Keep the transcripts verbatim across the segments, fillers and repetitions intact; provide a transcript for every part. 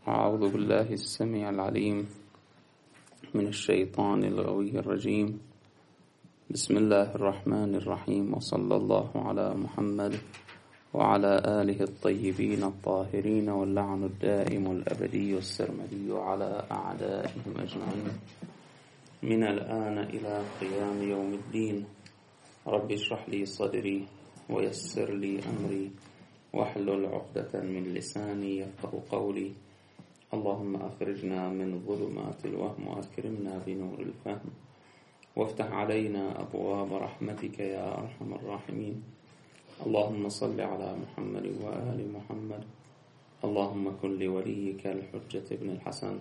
أعوذ بالله السميع العليم من الشيطان الغوي الرجيم. بسم الله الرحمن الرحيم، وصلى الله على محمد وعلى آله الطيبين الطاهرين، واللعن الدائم الأبدي والسرمدي على أعدائهم أجمعين من الآن إلى قيام يوم الدين. رب اشرح لي صدري ويسر لي أمري واحلل عقدة من لساني يفقه قولي. اللهم أخرجنا من ظلمات الوهم وأكرمنا بنور الفهم، وافتح علينا أبواب رحمتك يا أرحم الراحمين. اللهم صل على محمد وآل محمد. اللهم كن لوليك الحجة ابن الحسن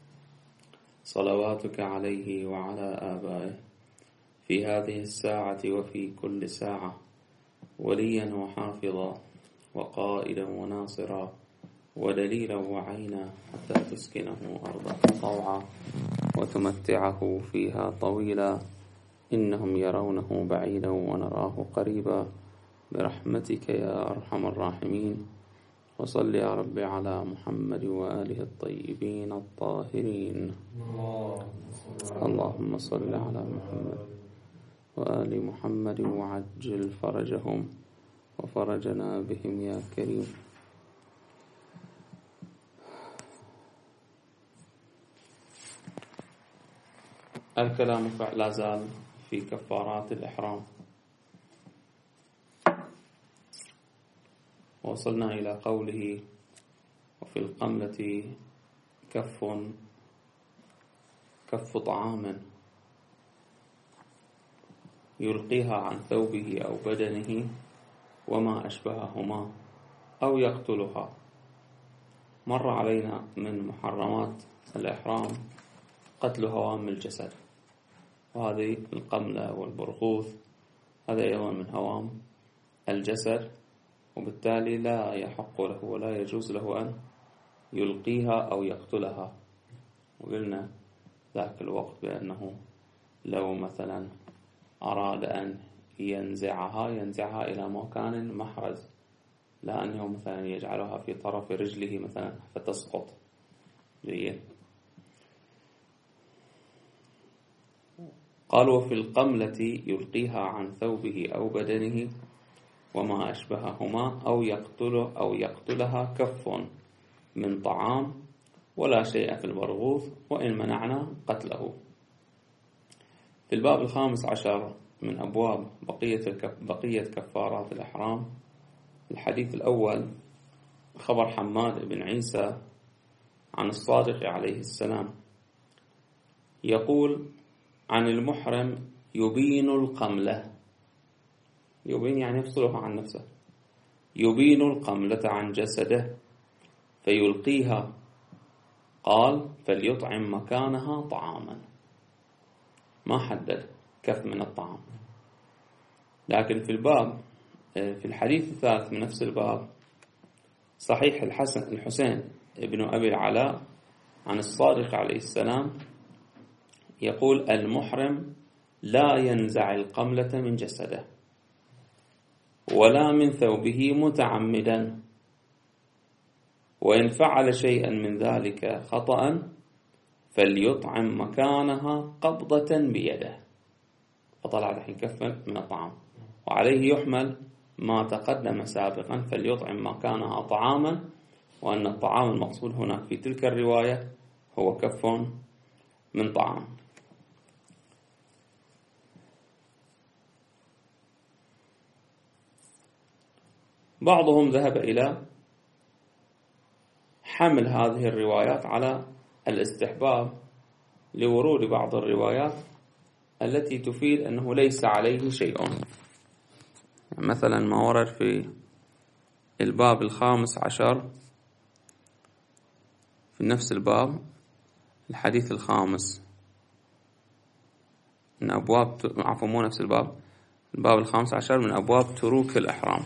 صلواتك عليه وعلى آبائه في هذه الساعة وفي كل ساعة وليا وحافظا وقائدا وناصرا ودليلا وعينا، حتى تسكنه أرضك طوعا وتمتعه فيها طويلا. إنهم يرونه بعيدا ونراه قريبا برحمتك يا أرحم الراحمين. وصل يا رب على محمد وآله الطيبين الطاهرين. اللهم صل على محمد وآل محمد وعجل فرجهم وفرجنا بهم يا كريم. الكلام لا زال في كفارات الإحرام، وصلنا إلى قوله: وفي القملة كف كف طعام يلقيها عن ثوبه أو بدنه وما أشبههما أو يقتلها. مر علينا من محرمات الإحرام قتل هوام الجسد، وهذه القملة والبرغوث هذا أيضا من هوام الجسد، وبالتالي لا يحق له ولا يجوز له أن يلقيها أو يقتلها. وقلنا ذاك الوقت بأنه لو مثلا أراد أن ينزعها ينزعها إلى مكان محرز، لا أنه مثلا يجعلها في طرف رجله مثلا فتسقط. جيد. قال: وفي القملة يلقيها عن ثوبه أو بدنه وما أشبههما أو يقتله أو يقتلها كف من طعام، ولا شيء في البرغوث وإن منعنا قتله. في الباب الخامس عشر من أبواب بقية بقية كفارات الإحرام، الحديث الأول خبر حماد بن عيسى عن الصادق عليه السلام يقول عن المحرم: يبين القملة. يبين يعني يفصلها عن نفسه. يبين القملة عن جسده فيلقيها. قال: فليطعم مكانها طعاما. ما حدد كف من الطعام. لكن في الباب في الحديث الثالث من نفس الباب صحيح الحسن الحسين ابن أبي العلاء عن الصادق عليه السلام يقول: المحرم لا ينزع القملة من جسده ولا من ثوبه متعمدا، وإن فعل شيئا من ذلك خطأ فليطعم مكانها قبضة بيده. فطلع الحين كفا من الطعام، وعليه يحمل ما تقدم سابقا: فليطعم مكانها طعاما، وأن الطعام المقصود هناك في تلك الرواية هو كف من طعام. بعضهم ذهب إلى حمل هذه الروايات على الاستحباب لورود بعض الروايات التي تفيد أنه ليس عليه شيء. يعني مثلا ما ورد في الباب الخامس عشر في نفس الباب الحديث الخامس من أبواب عفوا مو نفس الباب الباب الخامس عشر من أبواب تروك الإحرام.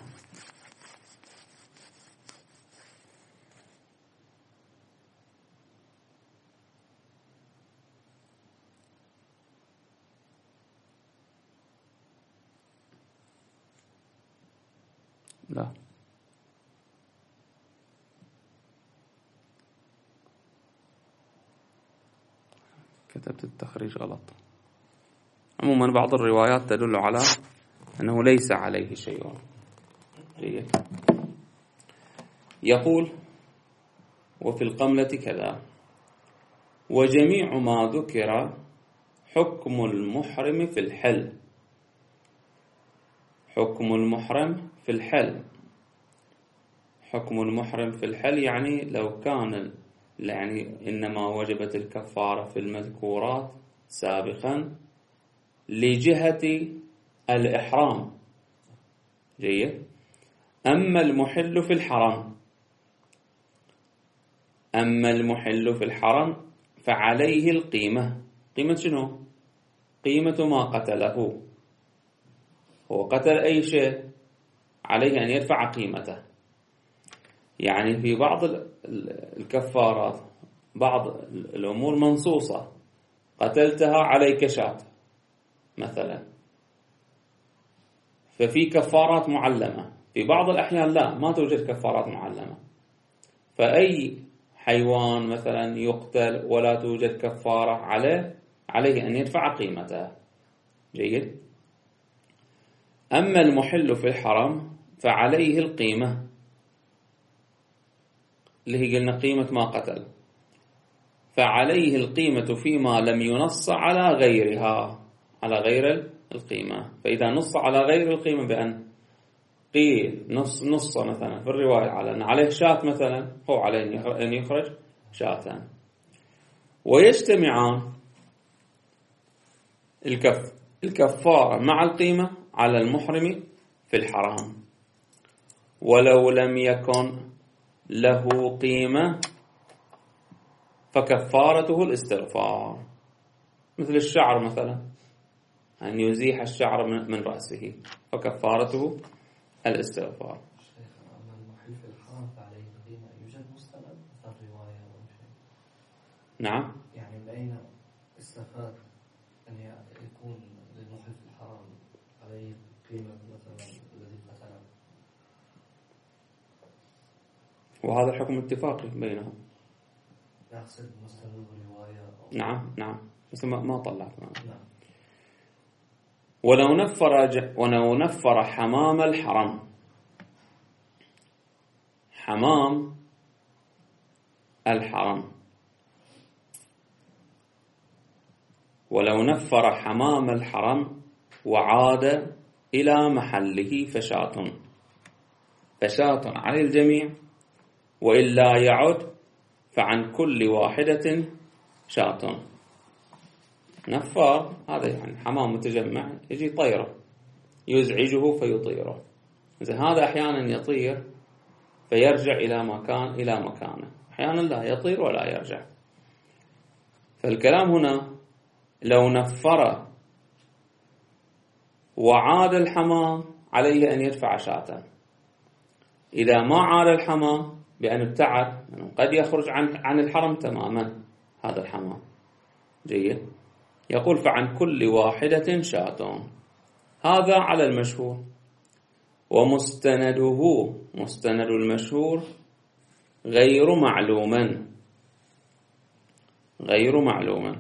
لا كتبت التخريج غلط. عموما بعض الروايات تدل على أنه ليس عليه شيء. يقول وفي القملة كذا وجميع ما ذكر حكم المحرم في الحل. حكم المحرم في الحل حكم المحرم في الحل يعني لو كان يعني إنما وجبت الكفارة في المذكورات سابقا لجهة الإحرام. جيد. أما المحل في الحرم أما المحل في الحرم فعليه القيمة. قيمة شنو؟ قيمة ما قتله. هو قتل أي شيء عليه أن يدفع قيمته. يعني في بعض الكفارات بعض الأمور منصوصة، قتلتها عليك شاة مثلا، ففي كفارات معلمة. في بعض الأحيان لا، ما توجد كفارات معلمة، فأي حيوان مثلا يقتل ولا توجد كفارة عليه عليه أن يدفع قيمته. جيد. أما المحل في الحرم فعليه القيمة اللي هي قلنا قيمة ما قتل، فعليه القيمة فيما لم ينص على غيرها، على غير القيمة. فإذا نص على غير القيمة بأن قيل نص نص مثلا في الرواية على أن عليه شاة مثلا، هو عليه أن يخرج شاة. ويجتمعان الكف الكفارة مع القيمة على المحرم في الحرام، ولو لم يكن له قيمة فكفارته الاستغفار. مثل الشعر مثلا، أن يزيح الشعر من رأسه فكفارته الاستغفار. أما المحل في الحرام فعليه قيمة، يوجد مستند مثل الرواية أو شيء؟ نعم. يعني من أين استفاد أن يكون للمحل في الحرام عليه قيمة مثلا الذي قتله؟ وهذا الحكم اتفاقي بينهم. يقصد مستند الرواية أو... نعم نعم بس ما طلعت. نعم. ولو نفر ج... ولو نفر حمام الحرم. حمام الحرم ولو نفر حمام الحرم وعاد إلى محله فشاة فشاة على الجميع، وإلا يعد فعن كل واحدة شاة. نفار هذا يعني حمام متجمع يجي طيره يزعجه فيطيره. إذا هذا أحيانا يطير فيرجع إلى مكان إلى مكانه، أحيانا لا يطير ولا يرجع. فالكلام هنا لو نفر وعاد الحمام عليه أن يدفع شاة. إذا ما عاد الحمام بأن ابتعد، يعني قد يخرج عن عن الحرم تماما هذا الحمام. جيد. يقول فعن كل واحدة شاة. هذا على المشهور. ومستنده مستند المشهور غير معلوما غير معلوما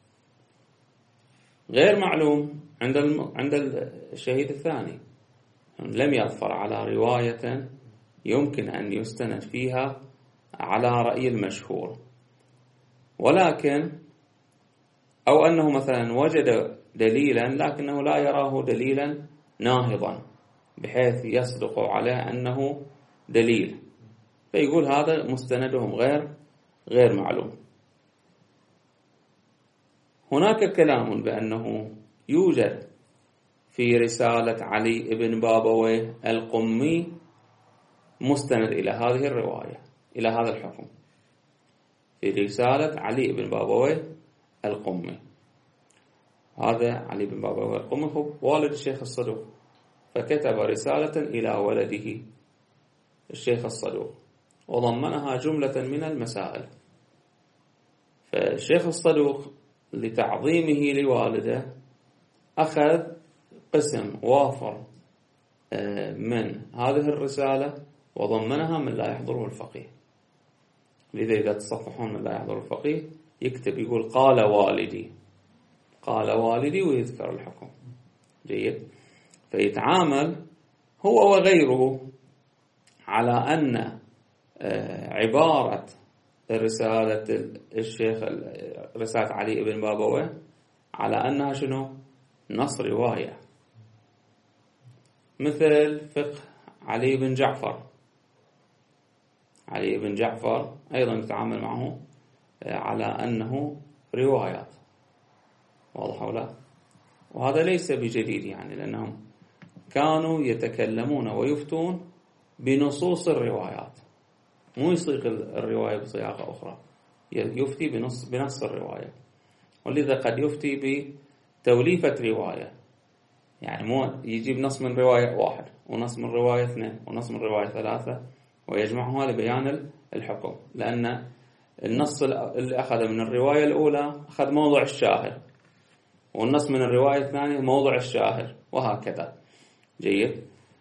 غير معلوم عند الم... عند الشهيد الثاني. لم يظفر على رواية يمكن أن يستند فيها على رأي المشهور، ولكن أو أنه مثلا وجد دليلا لكنه لا يراه دليلا ناهضا بحيث يصدق عليه أنه دليل، فيقول هذا مستندهم غير غير معلوم. هناك كلام بأنه يوجد في رسالة علي بن بابويه القمي مستند إلى هذه الرواية، إلى هذا الحكم، في رسالة علي بن بابويه القمي. هذا علي بن بابويه القمي هو والد الشيخ الصدوق، فكتب رسالة إلى ولده الشيخ الصدوق وضمنها جملة من المسائل. فالشيخ الصدوق لتعظيمه لوالده أخذ قسم وافر من هذه الرسالة وضمنها من لا يحضره الفقيه. لذا إذا تصفحون من لا يحضر الفقيه يكتب يقول قال والدي، قال والدي ويذكر الحكم. جيد. فيتعامل هو وغيره على أن عبارة رسالة الشيخ رسالة علي بن بابويه على أنها شنو؟ نص رواية، مثل فقه علي بن جعفر. علي بن جعفر أيضا نتعامل معه على أنه روايات، واضح ولا؟ وهذا ليس بجديد يعني، لأنهم كانوا يتكلمون ويفتون بنصوص الروايات، مو يصيغ الرواية بصياغة أخرى، يفتي بنص بنص الرواية. ولذا قد يفتي بتوليفة رواية، يعني مو يجيب نص من رواية واحد ونص من رواية اثنين ونص من رواية ثلاثة ويجمعها لبيان الحكم، لأن النص اللي أخذ من الرواية الأولى أخذ موضع الشاهد، والنص من الرواية الثانية موضع الشاهد، وهكذا. جيد.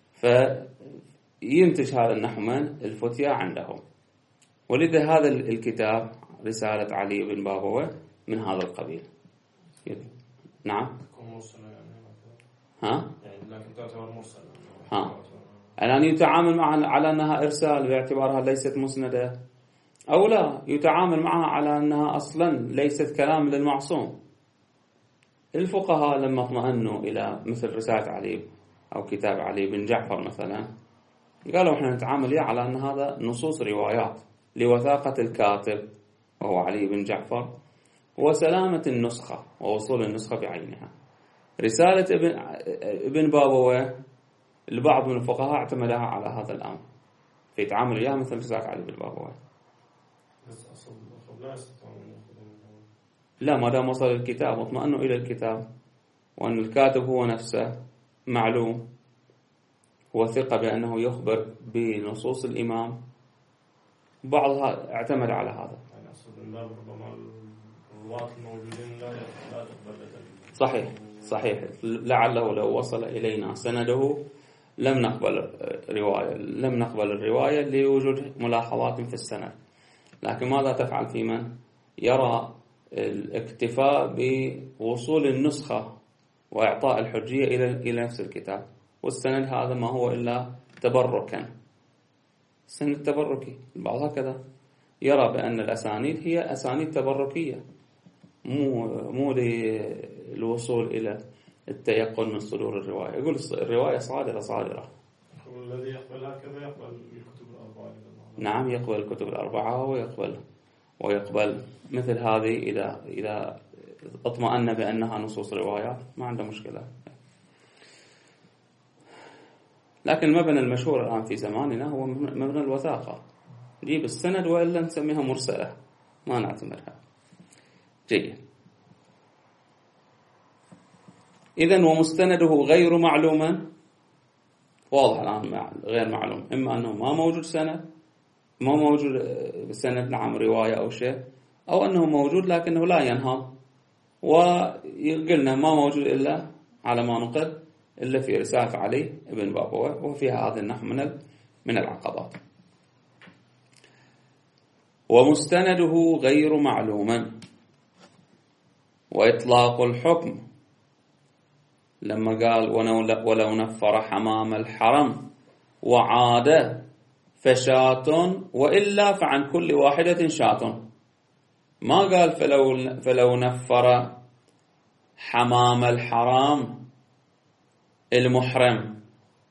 فينتج هذا النحو من الفتيا عندهم. ولذا هذا الكتاب رسالة علي بن بابويه من هذا القبيل. نعم. ها؟ لكن تعتبر مرسل. ها. الآن يتعامل معها على أنها إرسال باعتبارها ليست مسندة، أو لا يتعامل معها على أنها أصلا ليست كلام للمعصوم. الفقهاء لما اطمأنوا إلى مثل رسالة علي أو كتاب علي بن جعفر مثلا، قالوا إحنا نتعامل على أن هذا نصوص روايات لوثاقة الكاتب وهو علي بن جعفر، وسلامة النسخة ووصول النسخة بعينها. رسالة ابن, ابن بابويه البعض من الفقهاء اعتمدها على هذا الأمر، فيتعامل إياها مثل رسالة علي بن بابويه. لا، ما دام وصل الكتاب واطمأنوا إلى الكتاب وأن الكاتب هو نفسه معلوم، هو ثقة بأنه يخبر بنصوص الإمام، بعضها اعتمد على هذا. صحيح صحيح. لعله لو وصل إلينا سنده لم نقبل رواية لم نقبل الرواية لوجود ملاحظات في السند. لكن ماذا تفعل في من يرى الاكتفاء بوصول النسخة وإعطاء الحجية إلى إلى نفس الكتاب، والسند هذا ما هو إلا تبركا، السند تبركي. البعض هكذا يرى بأن الأسانيد هي أسانيد تبركية، مو مو للوصول إلى التيقن من صدور الرواية. يقول الرواية صادرة صادرة. والذي يقبل هكذا يقبل الكتب الأربعة. نعم، يقبل الكتب الأربعة ويقبل ويقبل مثل هذه إذا إذا اطمأن بأنها نصوص روايات، ما عنده مشكلة. لكن المبنى المشهور الآن في زماننا هو مبنى الوثاقة، نجيب السند وإلا نسميها مرسلة، ما نعتمدها. جيد. إذن ومستنده غير معلوما، واضح الآن غير معلوم، إما أنه ما موجود سند، ما موجود سند نعم رواية أو شيء، أو أنه موجود لكنه لا ينهض، وقلنا ما موجود إلا على ما نقل إلا في رسالة علي بن بابويه، وفيها هذا النحو من من العقبات. ومستنده غير معلوما، وإطلاق الحكم لما قال ولو نفر حمام الحرم وعاد فشاة وإلا فعن كل واحدة شاة، ما قال فلو, فلو نفر حمام الحرام المحرم،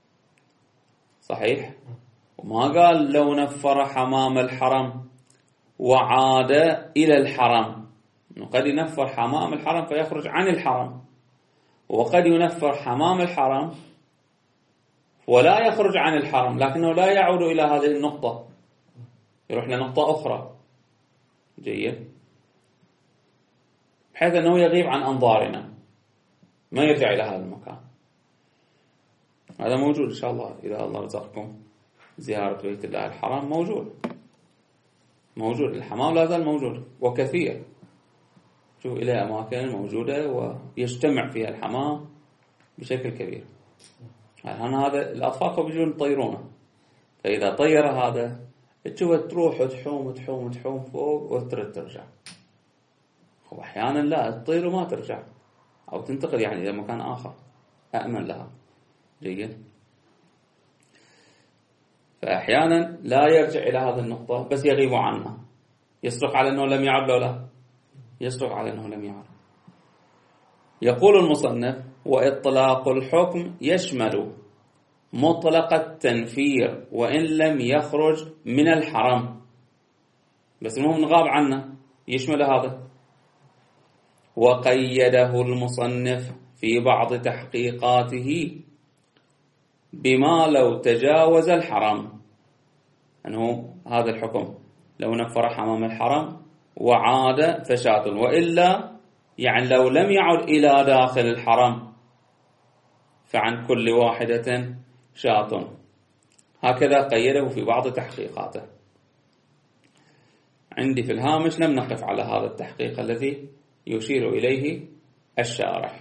صحيح؟ وما قال لو نفر حمام الحرم وعاد إلى الحرم. قد ينفر حمام الحرم فيخرج عن الحرم، وقد ينفر حمام الحرم ولا يخرج عن الحرم لكنه لا يعود إلى هذه النقطة، يروح لنقطة أخرى. جيد. بحيث أنه يغيب عن أنظارنا، ما يرجع إلى هذا المكان. هذا موجود إن شاء الله إذا الله رزقكم زيارة بيت الله الحرام، موجود موجود الحمام لا زال موجود وكثير. شوف إلى أماكن موجودة ويجتمع فيها الحمام بشكل كبير. أنا هذا الأطفال بيجون يطيرونه، فإذا طير هذا تشوفه تروح وتحوم وتحوم وتحوم فوق وترد ترجع. وأحيانا لا تطير وما ترجع أو تنتقل يعني إلى مكان آخر أأمن لها. جيد. فأحيانا لا يرجع إلى هذه النقطة بس يغيب عنها. يصدق على أنه لم يعد لو لا يصدق على أنه لم يعد. يقول المصنف: وإطلاق الحكم يشمل مطلق التنفير وإن لم يخرج من الحرم. بس المهم غاب عنه يشمل هذا. وقيده المصنف في بعض تحقيقاته بما لو تجاوز الحرم، أنه هذا الحكم لو نفر حمام الحرم وعاد فشاة، وإلا يعني لو لم يعد إلى داخل الحرم فعن كل واحدة شاة. هكذا قيده في بعض تحقيقاته. عندي في الهامش لم نقف على هذا التحقيق الذي يشير إليه الشارح.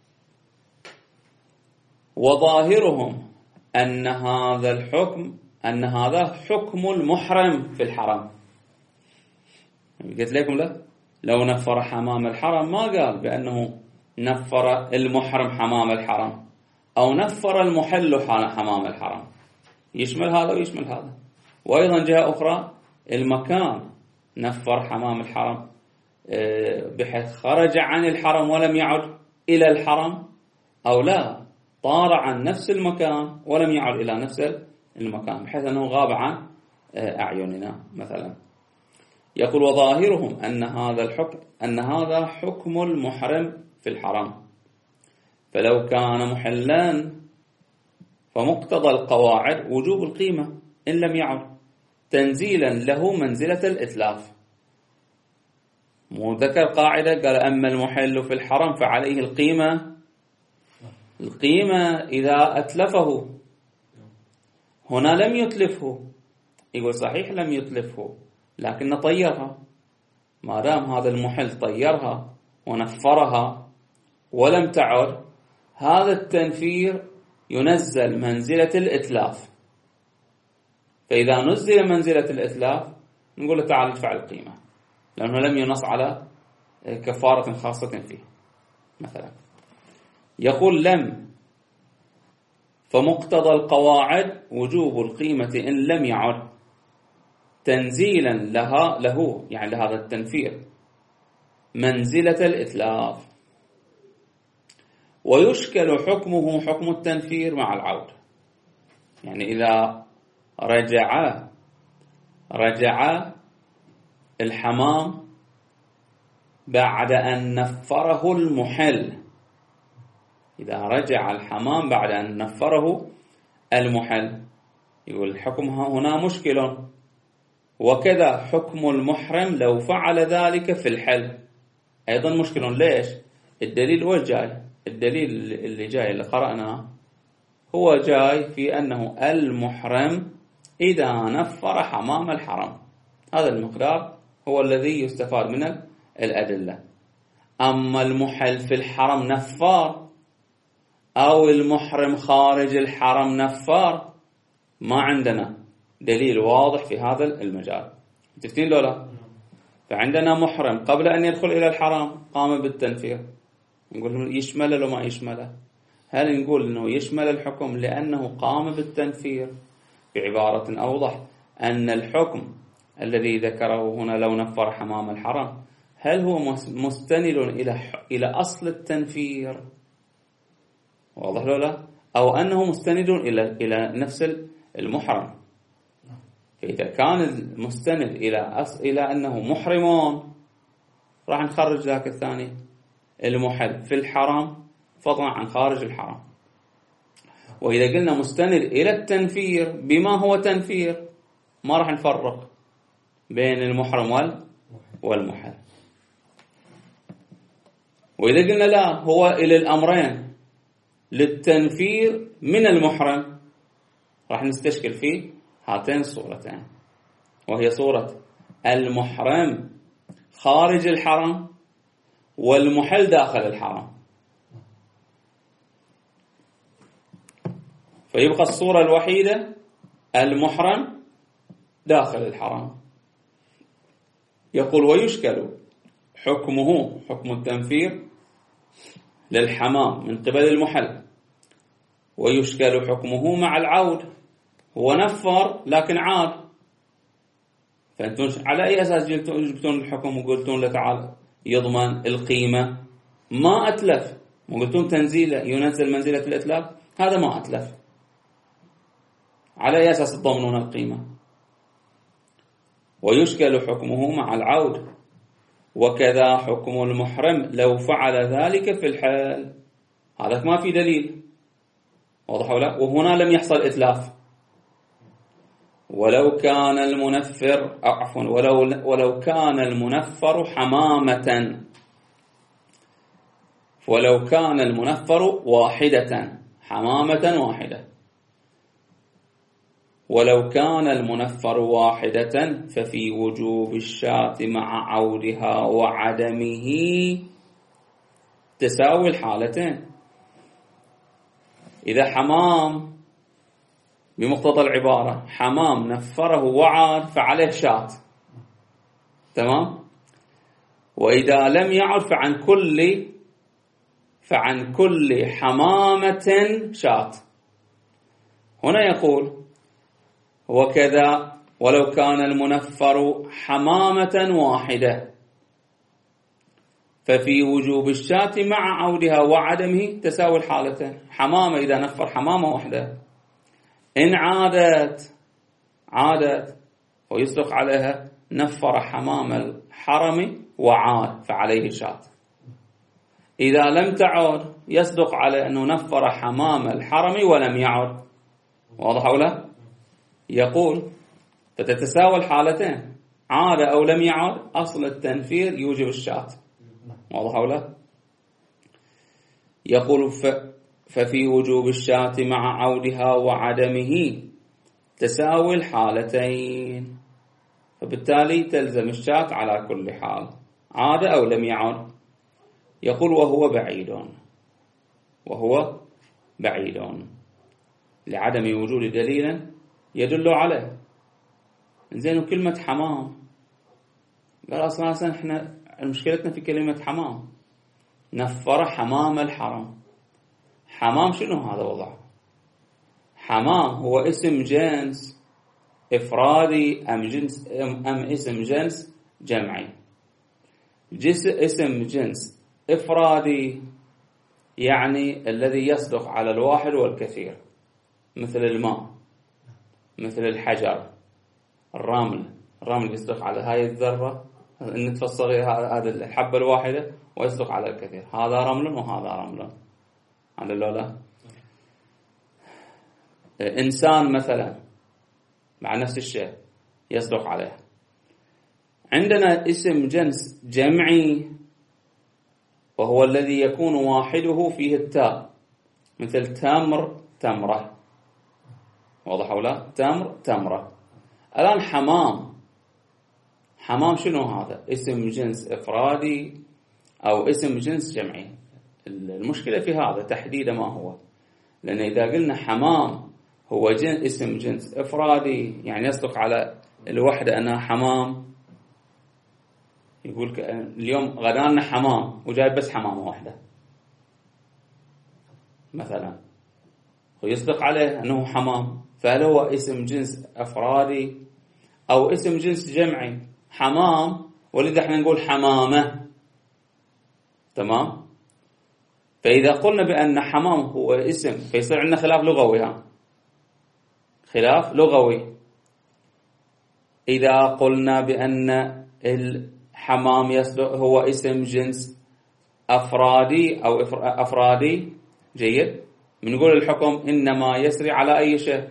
وظاهرهم أن هذا الحكم أن هذا حكم المحرم في الحرم. قلت لكم لا لو نفر حمام الحرم ما قال بأنه نفر المحرم حمام الحرم أو نفر المحل حمام الحرم، يشمل هذا ويشمل هذا. وأيضا جهة أخرى المكان نفر حمام الحرم بحيث خرج عن الحرم ولم يعد إلى الحرم، أو لا طار عن نفس المكان ولم يعد إلى نفس المكان بحيث أنه غاب عن أعيننا مثلا. يقول: وظاهرهم أن هذا الحكم أن هذا حكم المحرم في الحرم، فلو كان محلا فمقتضى القواعد وجوب القيمة إن لم يعد تنزيلا له منزلة الإتلاف. مو ذكر قاعدة قال أما المحل في الحرم فعليه القيمة. القيمة إذا أتلفه، هنا لم يتلفه. يقول صحيح لم يتلفه لكن طيرها. ما دام هذا المحل طيرها ونفرها ولم تعد، هذا التنفير ينزل منزلة الإتلاف. فإذا نزل منزلة الإتلاف نقول له تعال ادفع القيمة، لأنه لم ينص على كفارة خاصة فيه مثلا. يقول: لم فمقتضى القواعد وجوب القيمة إن لم يعد تنزيلا لها له يعني لهذا التنفير منزلة الإتلاف. ويشكل حكمه حكم التنفير مع العود. يعني إذا رجع رجع الحمام بعد أن نفره المحل، إذا رجع الحمام بعد أن نفره المحل يقول الحكم هنا مشكل. وكذا حكم المحرم لو فعل ذلك في الحل أيضا مشكل. ليش؟ الدليل هو جاي، الدليل اللي جاي اللي قرأناه هو جاي في أنه المحرم إذا نفر حمام الحرم، هذا المقدار هو الذي يستفاد من الأدلة. أما المحل في الحرم نفار أو المحرم خارج الحرم نفار، ما عندنا دليل واضح في هذا المجال. تفتين لولا؟ فعندنا محرم قبل أن يدخل إلى الحرم قام بالتنفير، نقول يشمله لو ما يشمله. هل نقول أنه يشمل الحكم لأنه قام بالتنفير؟ بعبارة أوضح أن الحكم الذي ذكره هنا لو نفر حمام الحرم هل هو مستند إلى إلى أصل التنفير؟ واضح لولا؟ أو أنه مستند إلى إلى نفس المحرم. فإذا كان المستند إلى أص... إلى أنه محرمون راح نخرج ذاك الثاني المحل في الحرم فضلا عن خارج الحرم. وإذا قلنا مستند إلى التنفير بما هو تنفير ما راح نفرق بين المحرم وال... والمحل. وإذا قلنا لا هو إلى الأمرين للتنفير من المحرم راح نستشكل فيه هاتين الصورتين، وهي صورة المحرم خارج الحرم والمحل داخل الحرم. فيبقى الصورة الوحيدة المحرم داخل الحرم. يقول: ويشكل حكمه حكم التنفير للحمام من قبل المحل، ويشكل حكمه مع العود. هو نفر لكن عاد، فأنتم على أي أساس جبتون الحكم وقلتون له تعال يضمن القيمة؟ ما أتلف، وقلتون تنزيله ينزل منزلة الإتلاف، هذا ما أتلف، على أي أساس تضمنون القيمة؟ ويشكل حكمه مع العود، وكذا حكم المحرم لو فعل ذلك في الحال. هذا ما في دليل، واضح ولا؟ وهنا لم يحصل إتلاف. ولو كان المنفر عفوا ولو ولو كان المنفر حمامة، ولو كان المنفر واحدة، حمامة واحدة، ولو كان المنفر واحدة ففي وجوب الشاة مع عودها وعدمه تساوي الحالتين. إذا حمام بمقتضى العبارة حمام نفره وعاد فعليه شاة، تمام؟ وإذا لم يعد فعن كل فعن كل حمامة شاة. هنا يقول وكذا ولو كان المنفر حمامة واحدة ففي وجوب الشاة مع عودها وعدمه تساوي الحالتين. حمامة إذا نفر حمامة واحدة إن عادت عادت ويصدق عليها نفر حمام الحرم وعاد فعليه شاة. إذا لم تعد يصدق على أنه نفر حمام الحرم ولم يعد، واضح ولا؟ يقول فتتساوى الحالتين، عاد أو لم يعد أصل التنفير يوجب الشاة، واضح ولا؟ يقول ف ففي وجوب الشاة مع عودها وعدمه تساوي الحالتين، فبالتالي تلزم الشاة على كل حال عاد أو لم يعد. يقول وهو بعيد وهو بعيد لعدم وجود دليل يدل عليه. زين كلمة حمام قال أصلا احنا مشكلتنا في كلمة حمام، نفر حمام الحرم. حمام شنو هذا وضعه؟ حمام هو اسم جنس إفرادي أم جنس أم اسم جنس جمعي؟ جس اسم جنس إفرادي يعني الذي يصدق على الواحد والكثير، مثل الماء، مثل الحجر، الرمل. الرمل يصدق على هاي الذرة النتفة الصغيرة، هذه الحبة الواحدة، ويصدق على الكثير. هذا رمل وهذا رمل، على لولا. إنسان مثلا مع نفس الشيء يصدق عليه. عندنا اسم جنس جمعي وهو الذي يكون واحده فيه التاء، مثل تمر تمرة، واضح ولا؟ تمر تمرة. الآن حمام، حمام شنو هذا؟ اسم جنس إفرادي أو اسم جنس جمعي. المشكلة في هذا تحديد ما هو، لأن إذا قلنا حمام هو جن اسم جنس إفرادي يعني يصدق على الوحدة أنها حمام، يقول اليوم غدانا حمام وجايب بس حمامة واحدة مثلا، ويصدق عليه أنه حمام، فهل هو اسم جنس أفرادي أو اسم جنس جمعي؟ حمام، ولذا احنا نقول حمامة، تمام؟ فإذا قلنا بأن حمام هو اسم فيصير عندنا خلاف لغوي، ها خلاف لغوي. إذا قلنا بأن الحمام يصدق هو اسم جنس أفرادي أو أفرادي، جيد، بنقول الحكم إنما يسري على أي شيء؟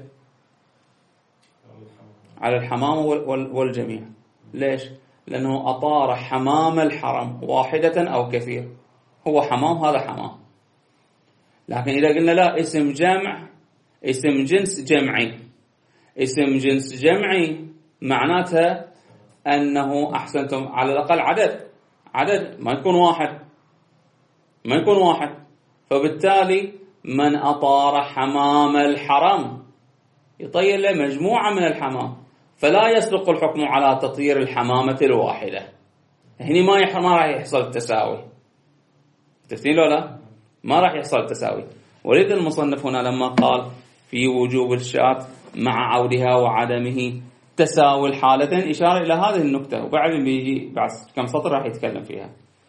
على الحمام والجميع. ليش؟ لأنه أطار حمام الحرم واحدة أو كثير، هو حمام هذا حمام. لكن إذا قلنا لا اسم جمع، اسم جنس جمعي، اسم جنس جمعي معناتها أنه أحسنتم على الأقل عدد عدد ما يكون واحد ما يكون واحد فبالتالي من أطار حمام الحرم يطير له مجموعة من الحمام، فلا يصدق الحكم على تطير الحمامة الواحدة. هني ما يح... ما راح يحصل التساوي. تفتين لو لا ما راح يحصل التساوي. ولذ المصنف هنا لما قال في وجوب الشاة مع عودها وعدمه تساوي الحالتين إشارة إلى هذه النكتة، وبعدين بيجي بعد كم سطر راح يتكلم فيها.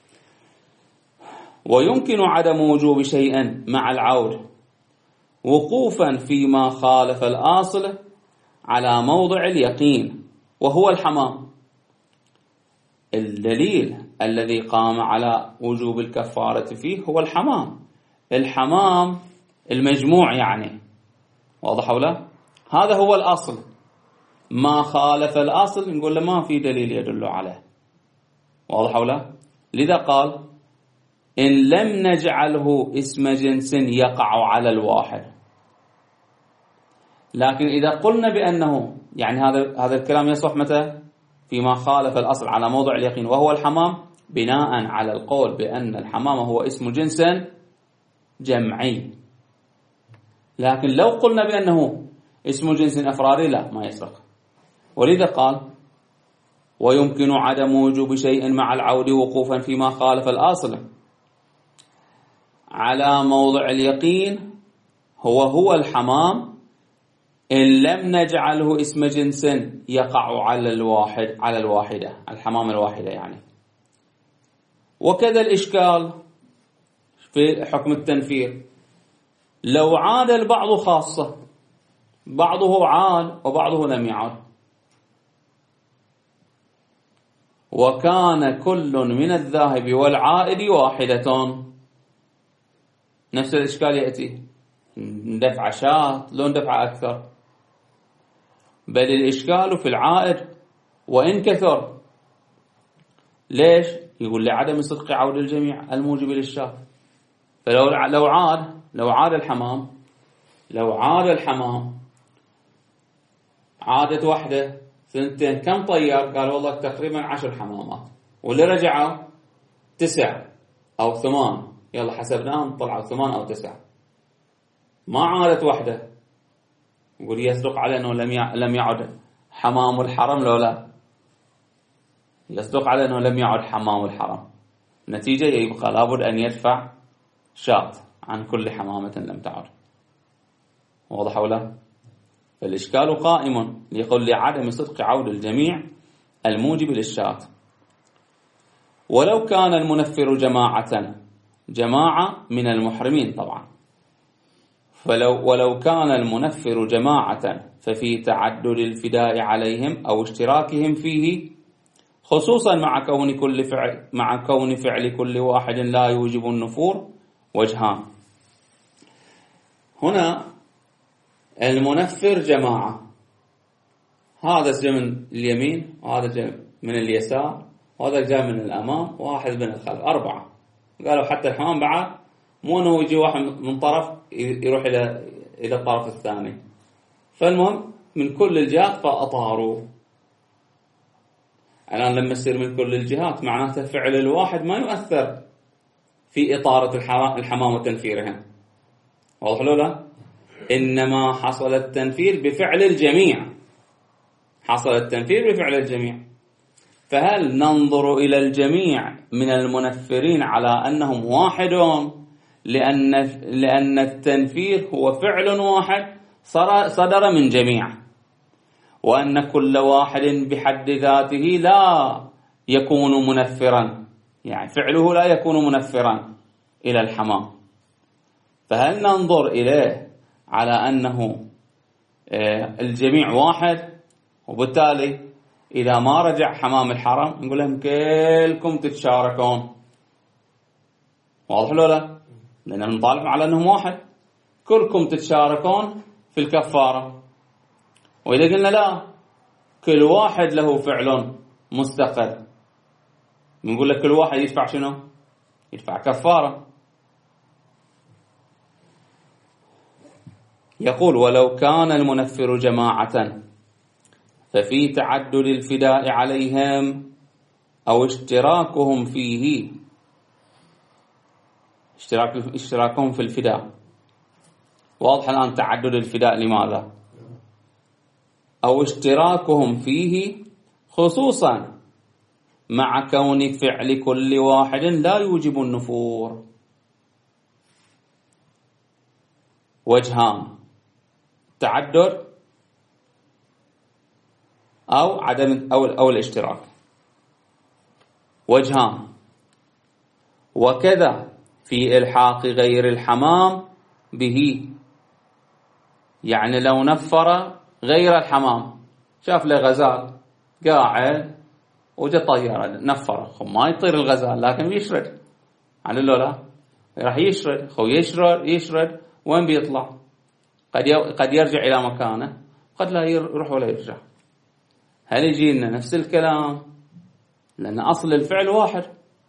ويمكن عدم وجوب شيء مع العود وقوفا فيما خالف الأصل على موضع اليقين وهو الحمام. الدليل الذي قام على وجوب الكفارة فيه هو الحمام. الحمام المجموع يعني، واضح ولا؟ هذا هو الأصل. ما خالف الأصل نقول له ما في دليل يدل عليه، واضح ولا؟ لذا قال إن لم نجعله اسم جنس يقع على الواحد. لكن إذا قلنا بأنه يعني هذا هذا الكلام يصح متى؟ فيما خالف الأصل على موضع اليقين وهو الحمام، بناء على القول بأن الحمام هو اسم جنس جمعي. لكن لو قلنا بأنه اسم جنس أفرادي لا، ما يصح. ولذا قال ويمكن عدم وجوب شيء مع العود وقوفا فيما خالف الأصل على موضع اليقين هو هو الحمام إن لم نجعله اسم جنس يقع على الواحد على الواحدة، الحمام الواحدة يعني. وكذا الإشكال في حكم التنفير، لو عاد البعض خاصة، بعضه عاد وبعضه لم يعد، وكان كل من الذاهب والعائد واحدة، نفس الإشكال يأتي ندفع شاة لو ندفع أكثر، بل الإشكال في العائد وإن كثر. ليش؟ يقول لعدم صدق عود الجميع الموجب للشاة. فلو لو عاد لو عاد الحمام لو عاد الحمام عادت واحدة ثنتين، كم طيار؟ قال والله تقريبا عشر حمامات، واللي رجعوا تسع أو ثمان، يلا حسبناهم طلعوا ثمان أو تسع. ما عادت واحدة، يقول يصدق على أنه لم لم يعد حمام الحرم لو لا؟ يصدق على أنه لم يعد حمام الحرم. نتيجة يبقى لابد أن يدفع شاة عن كل حمامة لم تعد، واضح ولا؟ فالإشكال قائم ليقول لعدم صدق عود الجميع الموجب للشاة. ولو كان المنفر جماعة، جماعة من المحرمين طبعا، فلو ولو كان المنفر جماعة ففي تعدد الفداء عليهم أو اشتراكهم فيه، خصوصا مع كون كل فعل مع كون فعل كل واحد لا يوجب النفور وجهان. هنا المنفر جماعة، هذا جاء من اليمين وهذا جاء من اليسار وهذا جاء من الأمام وواحد من الخلف، أربعة. قالوا حتى الحمام بعد مو أنه يجي واحد من طرف يروح إلى إلى الطرف الثاني. فالمهم من كل الجهات فأطاروا. الآن لما يصير من كل الجهات معناته فعل الواحد ما يؤثر في إطارة الحمام وتنفيرها، واضح له لا؟ إنما حصل التنفير بفعل الجميع، حصل التنفير بفعل الجميع. فهل ننظر إلى الجميع من المنفرين على أنهم واحدون لأن لأن التنفير هو فعل واحد صدر من جميع، وأن كل واحد بحد ذاته لا يكون منفرا، يعني فعله لا يكون منفرا إلى الحمام؟ فهل ننظر إليه على أنه الجميع واحد، وبالتالي إذا ما رجع حمام الحرم نقول لهم كلكم تتشاركون؟ واضح له لا؟ لأننا نطالب على أنهم واحد، كلكم تتشاركون في الكفارة. وإذا قلنا لا، كل واحد له فعل مستقل، نقول لك كل واحد يدفع شنو؟ يدفع كفارة. يقول ولو كان المنفر جماعة ففي تعدد الفداء عليهم أو اشتراكهم فيه، اشتراك اشتراكهم في الفداء. واضح الآن تعدد الفداء لماذا؟ أو اشتراكهم فيه خصوصا مع كون فعل كل واحد لا يوجب النفور. وجهان: تعدد أو عدم أو أو الاشتراك. وجهان. وكذا في إلحاق غير الحمام به، يعني لو نفر غير الحمام، شاف له غزال قاعد وجا طيارة نفره، خو ما يطير الغزال لكن يشرد على لا راح يشرد، خو يشرد يشرد وين بيطلع؟ قد قد يرجع إلى مكانه، قد لا يروح ولا يرجع. هل يجي لنا نفس الكلام؟ لأن أصل الفعل واحد.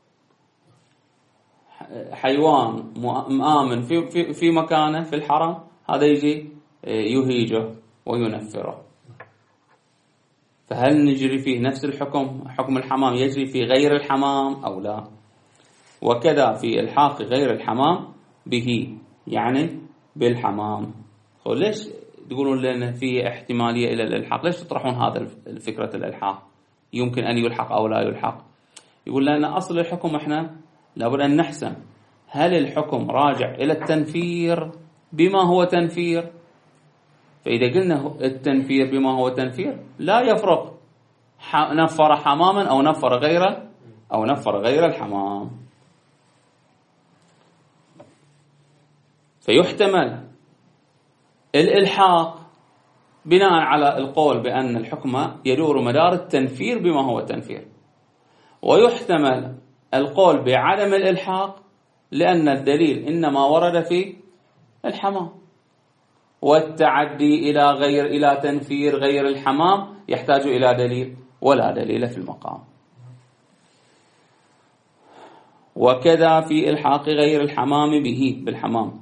حيوان مآمن في في في مكانه في الحرم، هذا يجي يهيجه وينفره. فهل نجري فيه نفس الحكم، حكم الحمام يجري في غير الحمام أو لا؟ وكذا في إلحاق غير الحمام به، يعني بالحمام. ليش تقولون لنا في احتمالية إلى الإلحاق؟ ليش تطرحون هذا الفكرة الإلحاق؟ يمكن أن يلحق أو لا يلحق. يقول لنا أصل الحكم إحنا لابد أن نحسن هل الحكم راجع إلى التنفير بما هو تنفير. فإذا قلنا التنفير بما هو تنفير لا يفرق نفر حماما أو نفر غيره أو نفر غير الحمام. فيحتمل الإلحاق بناء على القول بأن الحكم يدور مدار التنفير بما هو تنفير، ويحتمل القول بعدم الإلحاق لأن الدليل إنما ورد في الحمام، والتعدي إلى غير إلى تنفير غير الحمام يحتاج إلى دليل ولا دليل في المقام. وكذا في إلحاق غير الحمام به بالحمام،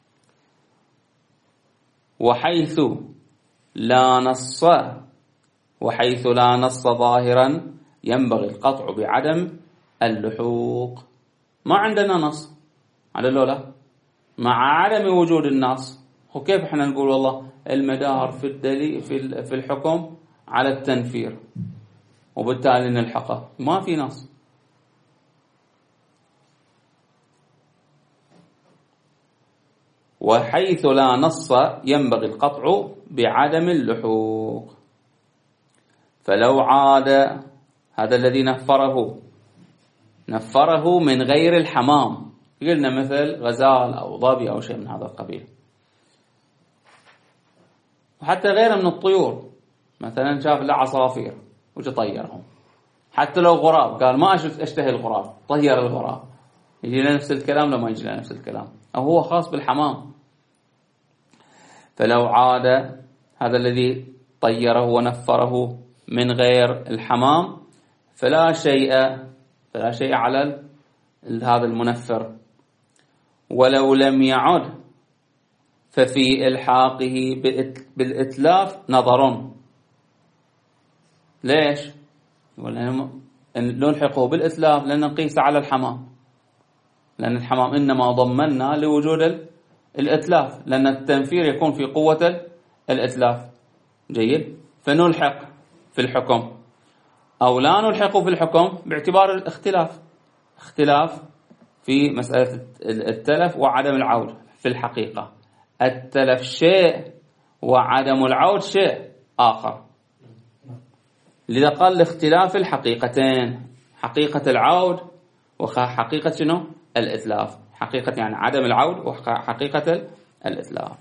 وحيث لا نص وحيث لا نص ظاهرا ينبغي القطع بعدم اللحوق. ما عندنا نص على الأولى مع عدم وجود النص، وكيف احنا نقول والله المدار في الدليل في في الحكم على التنفير وبالتالي نلحقه؟ ما في نص. وحيث لا نص ينبغي القطع بعدم اللحوق. فلو عاد هذا الذي نفره نفره من غير الحمام، قلنا مثل غزال أو ظبي أو شيء من هذا القبيل، وحتى غيره من الطيور، مثلا شاف له عصافير وجا طيرهم، حتى لو غراب قال ما أشتهي الغراب طير الغراب، يجي لنا نفس الكلام لما يجي لنا نفس الكلام، أو هو خاص بالحمام. فلو عاد هذا الذي طيره ونفره من غير الحمام فلا شيء فلا شيء على هذا المنفر. ولو لم يعد ففي إلحاقه بالإتلاف نظر. ليش؟ نلحقه بالإتلاف لأن نقيس على الحمام، لأن الحمام إنما ضمننا لوجود الإتلاف، لأن التنفير يكون في قوة الإتلاف. جيد، فنلحق في الحكم أو لا نلحق في الحكم باعتبار الاختلاف، اختلاف في مسألة التلف وعدم العود. في الحقيقة التلف شيء وعدم العود شيء آخر، لذا قال لاختلاف الحقيقتين، حقيقة العود وحقيقة شنو؟ الإتلاف. حقيقة يعني عدم العود وحقيقة الإتلاف.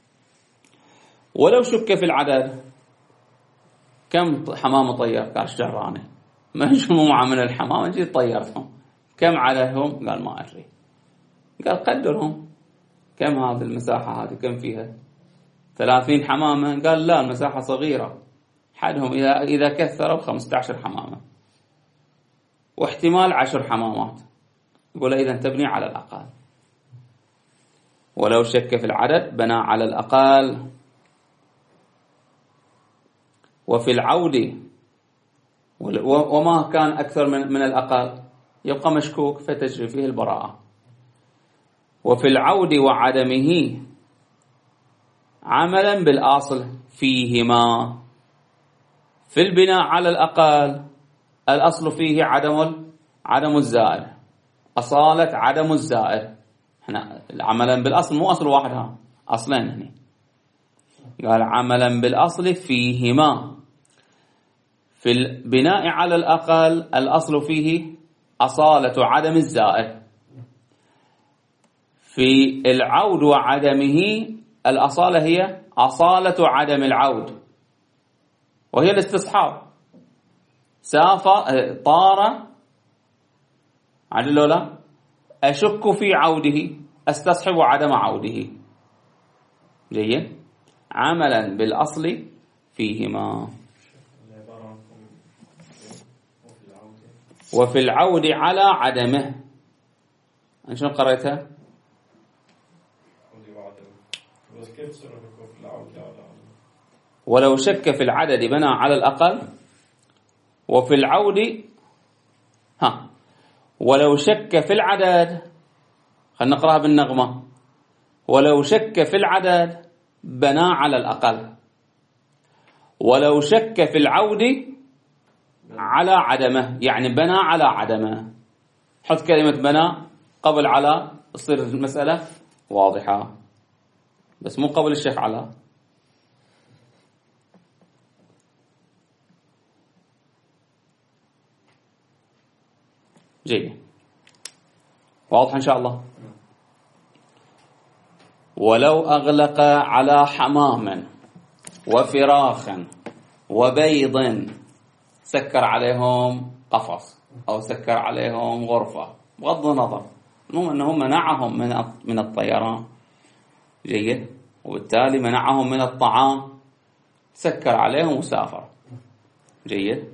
ولو شك في العدد، كم حمام طير؟ قال شجرانة، مجموعة من الحمام جيت طيرتهم، كم عددهم؟ قال ما أدري. قال قدرهم، كم هذه المساحة هذه كم فيها؟ ثلاثين حمامة؟ قال لا المساحة صغيرة، حدهم إذا إذا كثروا خمسة عشر حمامة، واحتمال عشر حمامات. يقول إذا تبني على الأقل. ولو شك في العدد بنى على الأقل. وفي العود وما كان أكثر من من الأقل يبقى مشكوك فتجري فيه البراءة. وفي العود وعدمه عملا بالأصل فيهما، في البناء على الأقل الأصل فيه عدم عدم الزائر، أصالة عدم الزائر. احنا عملا بالأصل مو أصل واحد، ها أصلين هنا. قال عملا بالأصل فيهما، في البناء على الأقل الأصل فيه أصالة عدم الزائر، في العود وعدمه الأصالة هي أصالة عدم العود، وهي الاستصحاب. سافر طار عدل لا، أشك في عوده، أستصحب عدم عوده. جيد. عملا بالأصل فيهما. وفي العود على عدمه. شنو قرأتها؟ ولو شك في العدد بنى على الأقل، وفي العود ها ولو شك في العدد، خلينا نقرأها بالنغمة. ولو شك في العدد بنى على الأقل، ولو شك في العود على عدمه، يعني بنى على عدمه. حط كلمة بنى قبل على، تصير المسألة واضحة، بس مو قبل الشيخ على. جيد، واضح إن شاء الله. ولو أغلق على حمام وفراخ وبيض، سكر عليهم قفص أو سكر عليهم غرفة، بغض النظر، المهم أنه منعهم من من الطيران. جيد. وبالتالي منعهم من الطعام، سكر عليهم وسافر. جيد.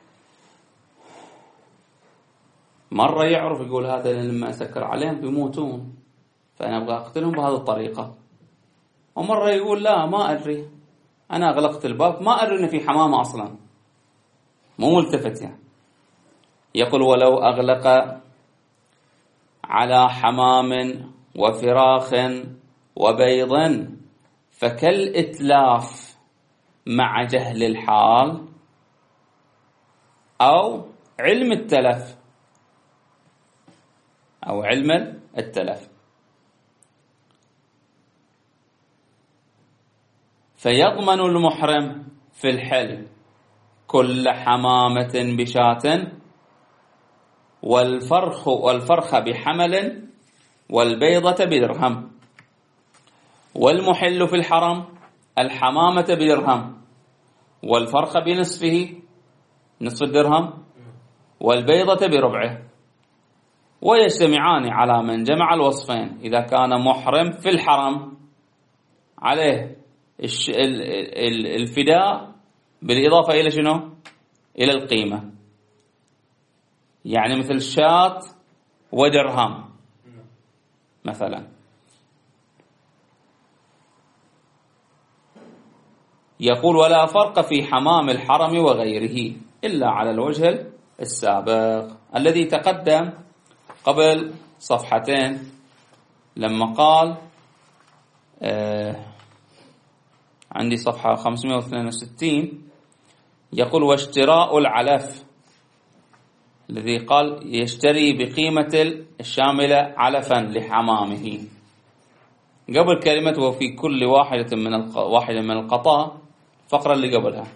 مرة يعرف يقول هذا لما سكر عليهم بيموتون، فأنا أبغى أقتلهم بهذه الطريقة. ومرة يقول لا ما أدري، أنا أغلقت الباب ما أدري إن في حمامة أصلا، مو ملتفت يعني. يقول ولو أغلق على حمام وفراخ وبيض فكالإتلاف مع جهل الحال أو علم التلف، أو علم التلف. فيضمن المحرم في الحل كل حمامة بشاة، والفرخ والفرخ بحمل، والبيضة بدرهم. والمحل في الحرم الحمامة بدرهم، والفرخ بنصفه نصف الدرهم، والبيضة بربعه. ويجتمعان على من جمع الوصفين إذا كان محرم في الحرم عليه الفداء بالإضافة إلى شنو؟ إلى القيمة، يعني مثل شاة ودرهم مثلا. يقول ولا فرق في حمام الحرم وغيره إلا على الوجه السابق الذي تقدم قبل صفحتين، لما قال آه عندي صفحة خمسمائة واثنين وستين، يقول واشتراء العلف، الذي قال يشتري بقيمة الشاملة علفا لحمامه. قبل كلمة وفي كل واحدة من الق... واحدة من القطاع، الفقرة اللي قبلها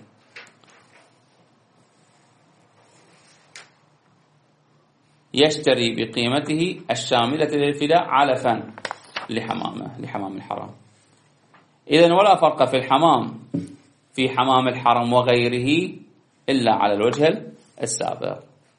يشتري بقيمته الشاملة للفداء علفا لحمامه لحمام الحرم. إذن ولا فرق في الحمام في حمام الحرم وغيره إلا على الوجه السابق.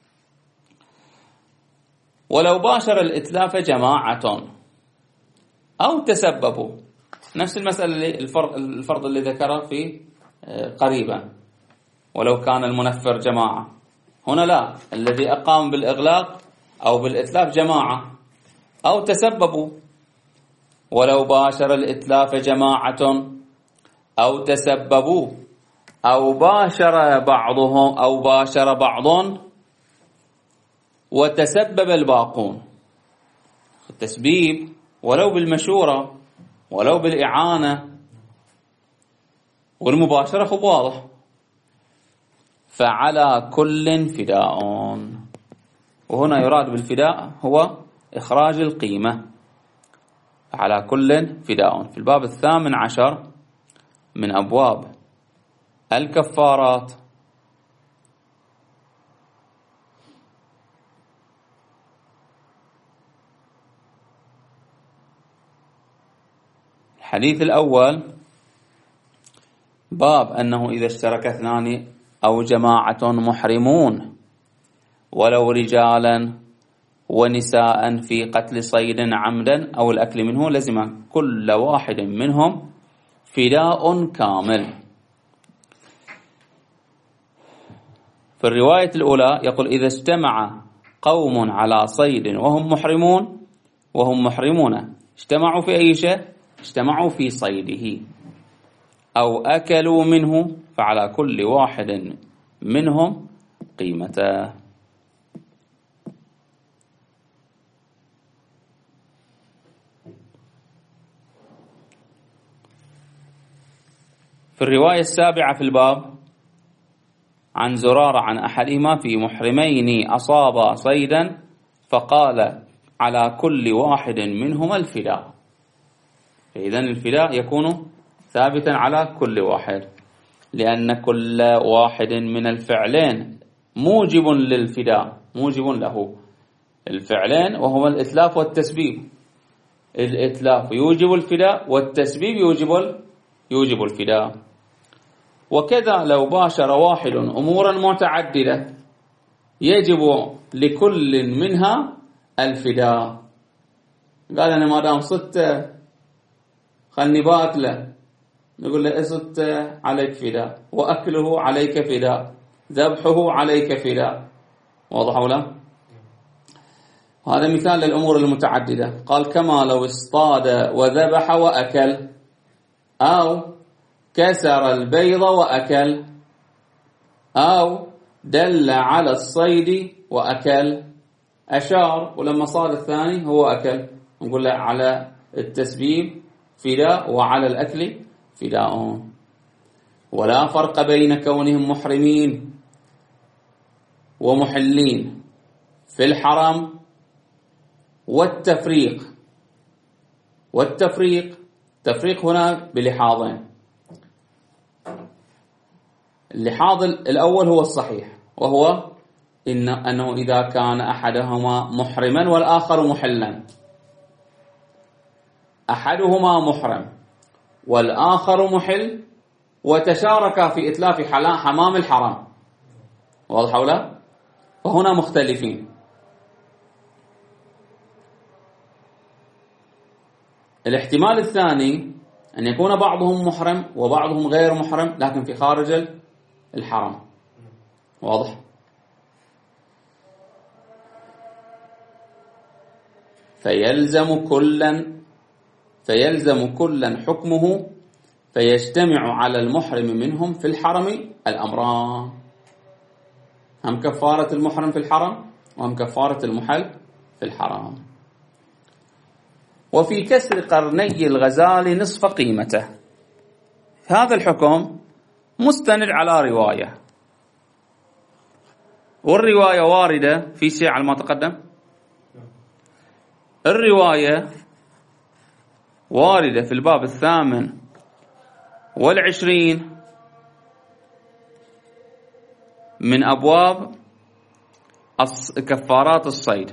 ولو باشر الإتلاف جماعة أو تسببوا، نفس المسألة اللي الفرض, الفرض اللي ذكره في قريبا، ولو كان المنفر جماعة. هنا لا، الذي أقام بالإغلاق أو بالإتلاف جماعة أو تسببوا. ولو باشر الإتلاف جماعة أو تسببوا أو باشر بعضهم أو باشر بعض وتسبب الباقون. التسبيب ولو بالمشورة ولو بالإعانة، والمباشرة خب واضح. فعلى كل فداء. وهنا يراد بالفداء هو إخراج القيمة. على كل فداء في الباب الثامن عشر من أبواب الكفارات. الحديث الأول باب أنه إذا اشترك اثنان أو جماعة محرمون ولو رجالا ونساء في قتل صيد عمدا أو الأكل منه لزم كل واحد منهم فداء كامل. في الرواية الأولى يقول إذا اجتمع قوم على صيد وهم محرمون وهم محرمون اجتمعوا في أي شيء؟ اجتمعوا في صيده أو أكلوا منه فعلى كل واحد منهم قيمته. في الرواية السابعة في الباب عن زرارة عن أحدهما في محرمين أصابا صيدا فقال على كل واحد منهما الفداء. فإذن الفداء يكون ثابتا على كل واحد، لأن كل واحد من الفعلين موجب للفداء، موجب له الفعلين وهما الإتلاف والتسبيب. الإتلاف يوجب الفداء والتسبيب يوجب يوجب الفداء. وكذا لو باشر واحد أمورا متعددة يجب لكل منها الفداء. قال أنا ما دام صدت خلني باكله، نقول له صدت عليك فداء، وأكله عليك فداء، ذبحه عليك فداء. واضح ولا؟ هذا مثال للأمور المتعددة. قال كما لو اصطاد وذبح وأكل، أو كسر البيض وأكل، أو دل على الصيد وأكل. أشار ولما صار الثاني هو أكل، نقول له على التسبيب فداء وعلى الأكل فداء. ولا فرق بين كونهم محرمين ومحلين في الحرم والتفريق. والتفريق تفريق هنا بلحاظين. اللحاظ الأول هو الصحيح، وهو إن أنه إذا كان أحدهما محرما والآخر محلا، أحدهما محرم والآخر محل وتشاركا في إتلاف حمام الحرام، واضح ولا؟ فهنا مختلفين. الاحتمال الثاني أن يكون بعضهم محرم وبعضهم غير محرم لكن في خارج الحرم، واضح؟ فيلزم كلا فيلزم كلا حكمه فيجتمع على المحرم منهم في الحرم الأمران، هم كفارة المحرم في الحرم وهم كفارة المحل في الحرم. وفي كسر قرني الغزال نصف قيمته. هذا الحكم مستند على رواية، والرواية واردة في شيء على ما تقدم. الرواية واردة في الباب الثامن والعشرين من أبواب كفارات الصيد.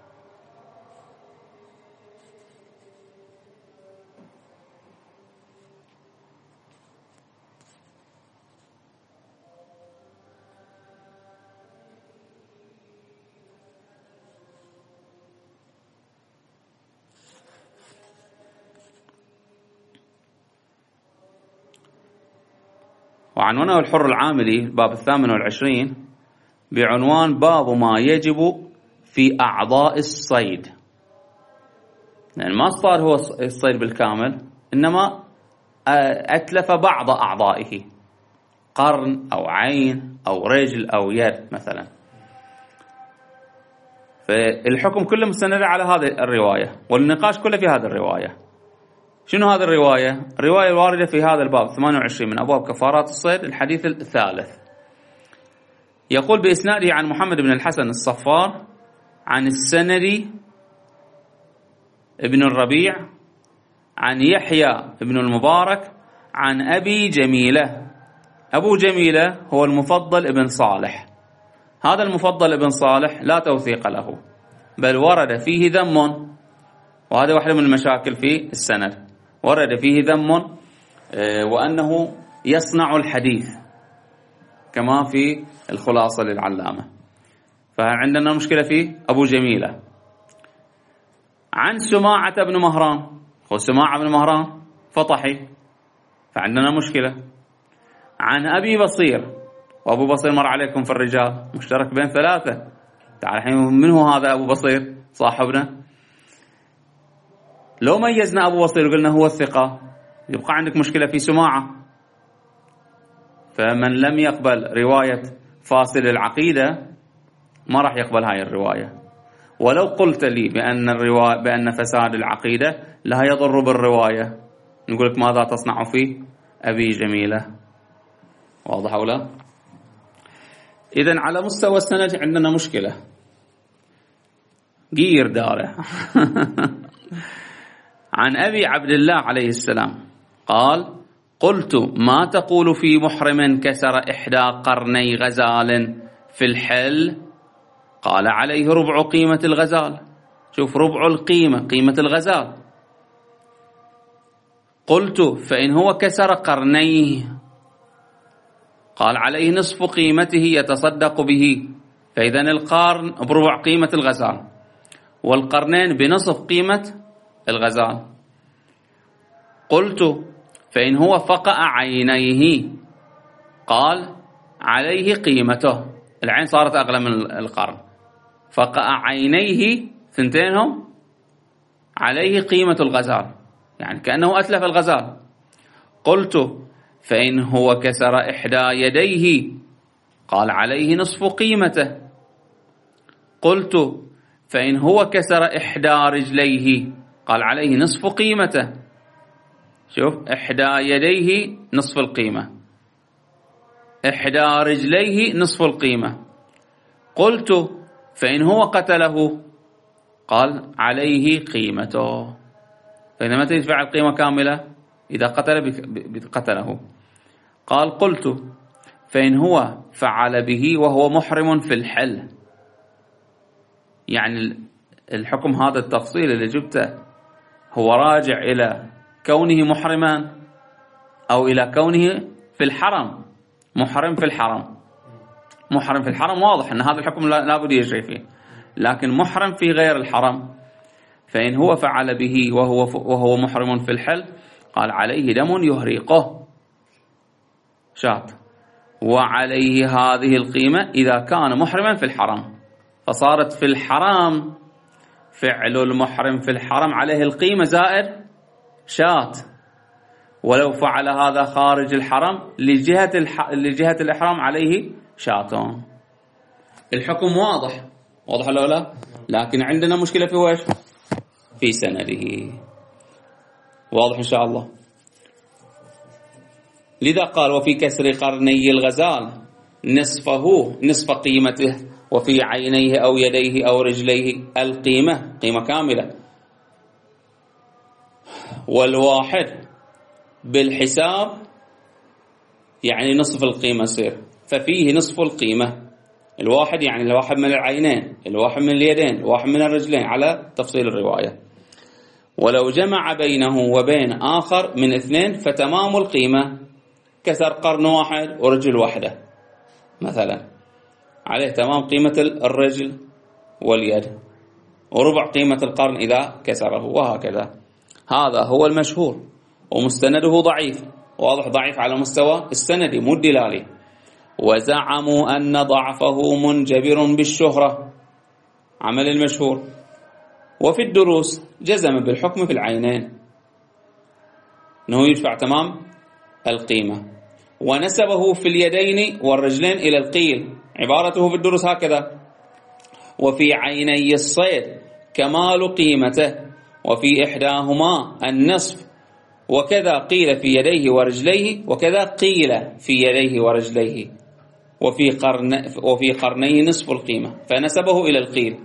وعنوانه الحر العاملي الباب الثامن والعشرين بعنوان باب ما يجب في أعضاء الصيد. يعني ما صار هو الصيد بالكامل، إنما أتلف بعض أعضائه، قرن أو عين أو رجل أو يد مثلا. فالحكم كله مستند على هذه الرواية، والنقاش كله في هذه الرواية. شنو هذه الرواية؟ الرواية الواردة في هذا الباب ثمانية وعشرين من أبواب كفارات الصيد، الحديث الثالث. يقول بإسناده عن محمد بن الحسن الصفار عن السندي ابن الربيع عن يحيى بن المبارك عن أبي جميلة. أبو جميلة هو المفضل ابن صالح. هذا المفضل ابن صالح لا توثيق له، بل ورد فيه ذم، وهذا واحدة من المشاكل في السند، ورد فيه ذم وأنه يصنع الحديث كما في الخلاصة للعلامة. فعندنا مشكلة فيه أبو جميلة. عن سماعة بن مهران، هو سماعة بن مهران فطحي، فعندنا مشكلة. عن أبي بصير، وأبو بصير مر عليكم في الرجال مشترك بين ثلاثة. تعال الحين من هو هذا أبو بصير صاحبنا؟ لو ميزنا أبو بصير وقلنا هو الثقة يبقى عندك مشكلة في سماعة. فمن لم يقبل رواية فاصل العقيدة ما راح يقبل هاي الرواية. ولو قلت لي بأن الرواية بأن فساد العقيدة لا يضر بالرواية، نقول لك ماذا تصنع في أبي جميلة؟ واضح أو لا؟ إذن على مستوى السند عندنا مشكلة غير داره. عن أبي عبد الله عليه السلام قال: قلت ما تقول في محرم كسر إحدى قرني غزال في الحل؟ قال: عليه ربع قيمة الغزال. شوف، ربع القيمة، قيمة الغزال. قلت: فإن هو كسر قرنيه؟ قال: عليه نصف قيمته يتصدق به. فإذا القرن بربع قيمة الغزال والقرنين بنصف قيمة الغزال. قلت: فإن هو فقأ عينيه؟ قال: عليه قيمته. العين صارت أغلى من القرن. فقأ عينيه ثنتينهم عليه قيمة الغزال، يعني كأنه أتلف الغزال. قلت: فإن هو كسر إحدى يديه؟ قال: عليه نصف قيمته. قلت: فإن هو كسر إحدى رجليه؟ قال: عليه نصف قيمته. شوف، إحدى يديه نصف القيمة، إحدى رجليه نصف القيمة. قلت: فإن هو قتله؟ قال: عليه قيمته. فإذا متى يدفع القيمة كاملة؟ إذا قتل قتله. قال: قلت: فإن هو فعل به وهو محرم في الحل؟ يعني الحكم هذا التفصيل اللي جبته هو راجع إلى كونه محرما أو إلى كونه في الحرم. محرم في الحرم، محرم في الحرم واضح أن هذا الحكم لا بد يجري فيه، لكن محرم في غير الحرم. فإن هو فعل به وهو وهو محرم في الحل قال: عليه دم يهريقه شات، وعليه هذه القيمة إذا كان محرما في الحرم. فصارت في الحرام فعل المحرم في الحرم عليه القيمة زائد شات، ولو فعل هذا خارج الحرم لجهة الح... لجهة الإحرام عليه شاتون. الحكم واضح، واضح ولا لا؟ لكن عندنا مشكلة في وش؟ في سنده. واضح إن شاء الله. لذا قال: وفي كسر قرني الغزال نصفه، نصف قيمته، وفي عينيه أو يديه أو رجليه القيمة، قيمة كاملة. والواحد بالحساب يعني نصف القيمة يصير، ففيه نصف القيمة. الواحد يعني الواحد من العينين، الواحد من اليدين، الواحد من الرجلين، على تفصيل الرواية. ولو جمع بينه وبين آخر من اثنين فتمام القيمة، كسر قرن واحد ورجل واحدة مثلا، عليه تمام قيمة الرجل واليد، وربع قيمة القرن إذا كسره، وهكذا. هذا هو المشهور، ومستنده ضعيف، واضح ضعيف على مستوى السندي مو الدلالي. وزعموا أن ضعفه منجبر بالشهرة، عمل المشهور. وفي الدروس جزم بالحكم في العينين، أنه يدفع تمام القيمة. ونسبه في اليدين والرجلين إلى القيل، عبارته في الدروس هكذا: وفي عيني الصيد كمال قيمته، وفي إحداهما النصف، وكذا قيل في يديه ورجليه، وكذا قيل في يديه ورجليه. وفي قرن وفي قرنيه نصف القيمة، فنسبه إلى القيل.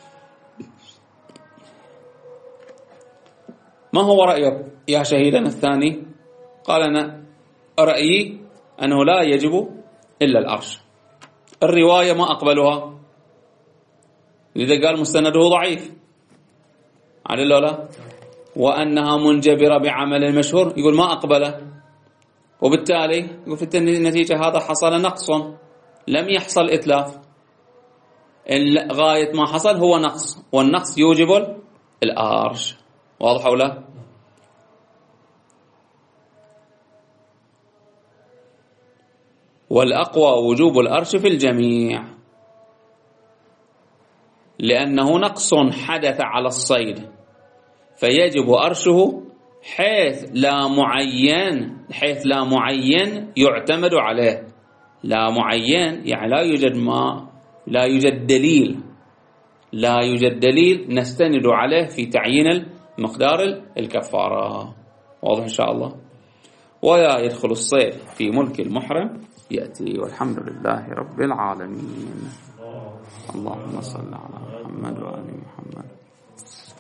ما هو رأيك يا شهيدنا الثاني؟ قال أنا رأيي أنه لا يجب إلا الأرش. الرواية ما أقبلها، لذا قال مستنده ضعيف، عدل ولا؟ وأنها منجبرة بعمل المشهور، يقول ما أقبله، وبالتالي يقول في النتيجة هذا حصل نقص، لم يحصل إتلاف، غاية ما حصل هو نقص، والنقص يوجب الأرش. واضح أو لا؟ والأقوى وجوب الأرش في الجميع، لأنه نقص حدث على الصيد فيجب أرشه حيث لا معين حيث لا معين يعتمد عليه. لا معين يعني لا يوجد ما لا يوجد دليل لا يوجد دليل نستند عليه في تعيين مقدار الكفارة. واضح إن شاء الله. ولا يدخل الصيد في ملك المحرم يأتي. والحمد لله رب العالمين. اللهم صل على محمد وآل محمد.